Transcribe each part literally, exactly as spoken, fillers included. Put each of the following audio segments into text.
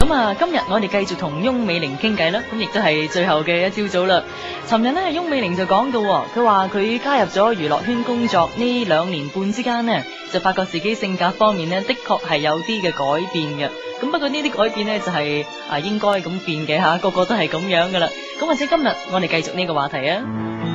咁啊，今日我哋繼續同翁美玲傾偈啦，咁亦都係最後嘅一朝早啦。尋日咧，翁美玲就講到，佢話佢加入咗娛樂圈工作呢兩年半之間呢，就發覺自己性格方面呢，的確係有啲嘅改變嘅。咁不過呢啲改變呢，就係、是、啊應該咁變嘅吓，個個都係咁樣噶啦。咁或者今日我哋繼續呢個話題啊。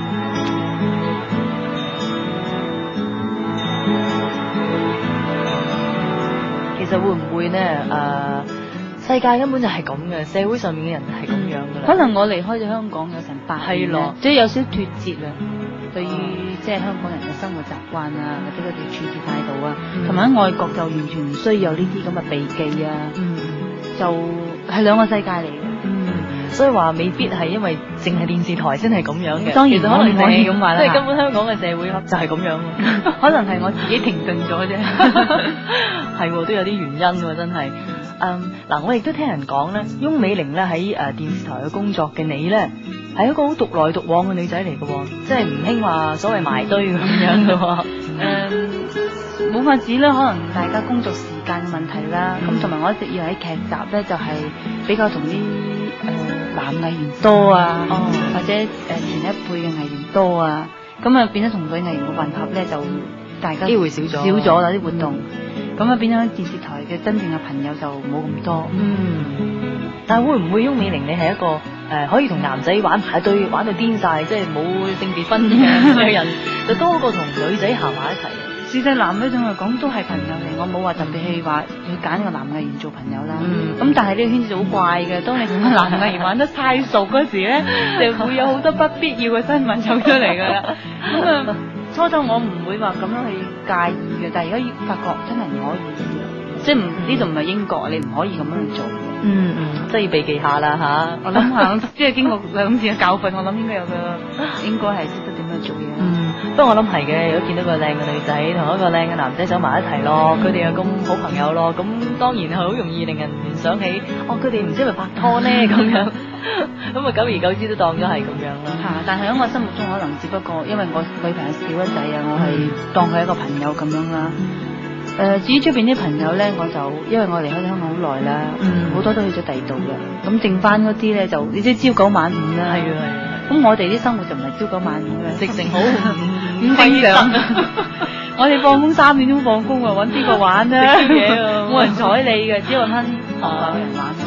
其實會唔會呢？誒、呃，世界根本就係咁嘅，社會上面嘅人係咁樣噶啦。 可能我離開咗香港有成八年啦，即係有少少脫節啦。對於即係香港人嘅生活習慣啊，或者佢哋處事態度啊，同埋喺外國就完全唔需要有呢啲咁嘅避忌啊，嗯、就係兩個世界嚟嘅。 嗯，所以話未必係因為淨係電視台先係咁樣嘅。 當然可能可以咁話啦， 即係根本香港嘅社會就係咁樣。 可能係我自己停頓咗啫。 係都有啲原因喎，真係。嗯，嗱，我亦都聽人講咧，翁美玲咧喺誒電視台嘅工作嘅你咧，係一個好獨來獨往嘅女仔嚟嘅，即係唔興話所謂埋堆咁樣嘅。誒、 嗯，冇法子啦，可能大家工作時間嘅問題啦。咁同埋我一直以為喺劇集咧就係比較同啲誒男藝員多啊，哦、或者誒前一輩嘅藝員多啊，咁啊變咗同女藝員嘅混合咧就大家機會少咗， 少咗啦啲活動。咁啊，變咗電視台嘅真正嘅朋友就冇咁多。 嗯，但係會唔會翁美玲你係一個誒、呃、可以同男仔玩埋一堆，玩到癲晒，即係冇性別分嘅人，就多過同女仔行埋一齊？ 事實男女總嚟講都係朋友嚟，我冇話特別去話去揀個男藝員做朋友啦。咁、嗯、但係呢個圈子就好怪嘅，當你同個男藝員玩得太熟嗰時咧，就會有好多不必要嘅新聞走出嚟噶啦。咁啊。初初我唔會話咁樣去介意嘅，但係而家發覺真係唔可以，即係唔呢度唔係英國，你唔可以咁樣去做。嗯嗯， 即係要避忌下啦吓。 我諗下，即係經過兩次嘅教訓，我諗應該有個應該係識得點樣做嘢。 嗯，不過我諗係嘅，如果見到個靚嘅女仔同一個靚嘅男仔走埋一齊咯，佢哋又咁好朋友咯，咁當然係好容易令人聯想起，哦，佢哋唔知係咪拍拖呢咁樣。咁啊，久而久之都當咗係咁樣啦。 嚇！但係喺我心目中，可能只不過因為我女朋友小一仔啊，我係當佢一個朋友咁樣啦。誒、呃，至於出邊啲朋友咧，我就因為我離開咗香港好耐啦，好、嗯、多都去咗第二度啦。咁剩翻嗰啲咧，就你知朝九晚五啦。係啊係啊。咁我哋啲生活就唔係朝九晚五嘅，直情好唔正常。我哋放工三點鐘放工啊，揾邊個玩咧？冇人睬你嘅，只有揾翻朋友人玩。